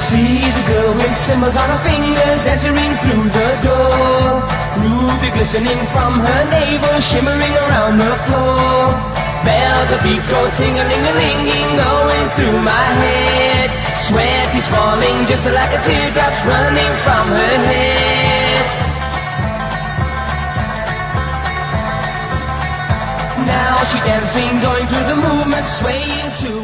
See the girl with cymbals on her fingers entering through the door. Ruby glistening from her navel, shimmering around the floor. Bells of beat go ting-a-ling-a-linging, going through my head. Sweat is falling just like a teardrop's running from her head. Now she dancing, going through the movement, swaying to